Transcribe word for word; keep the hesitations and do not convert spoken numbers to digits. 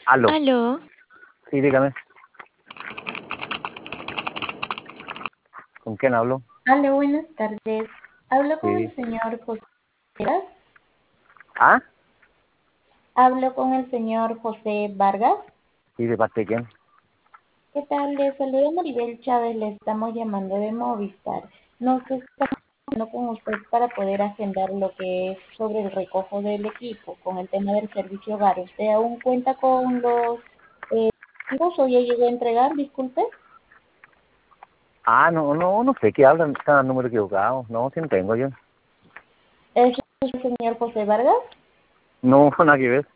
Aló, Aló, sí, dígame, ¿con quién hablo? Hola, buenas tardes. Hablo con Sí. el señor José Vargas. ¿Ah? Hablo con el señor José Vargas. Sí, ¿de parte de quién? ¿Qué tal? Le saluda Maribel Chávez. Le estamos llamando de Movistar. Nos estamos hablando con usted para poder agendar lo que es sobre el recojo del equipo con el tema del servicio hogar. ¿Usted aún cuenta con los eh, equipos o ya llegó a entregar? Disculpe. Ah, no, no, no sé qué hablan, está el número equivocado. No, sí no tengo yo. ¿Es el señor José Vargas? No, nada que ver.